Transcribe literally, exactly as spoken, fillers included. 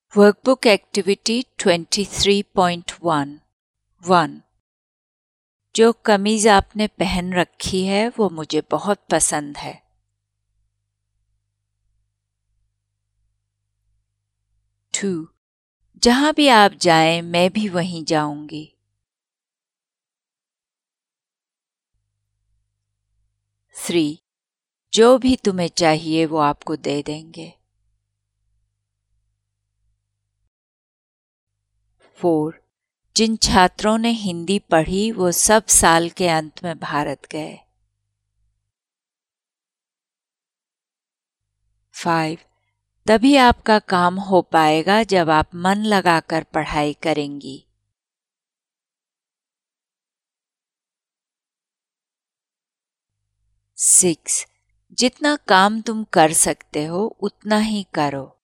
Workbook activity twenty three point one one. जो कमीज आपने पहन रखी है वो मुझे बहुत पसंद है। टू, जहां भी आप जाएं मैं भी वहीं जाऊंगी। थ्री, जो भी तुम्हें चाहिए वो आपको दे देंगे। फोर, जिन छात्रों ने हिंदी पढ़ी वो सब साल के अंत में भारत गए। फाइव, तभी आपका काम हो पाएगा जब आप मन लगाकर पढ़ाई करेंगी। सिक्स, जितना काम तुम कर सकते हो उतना ही करो।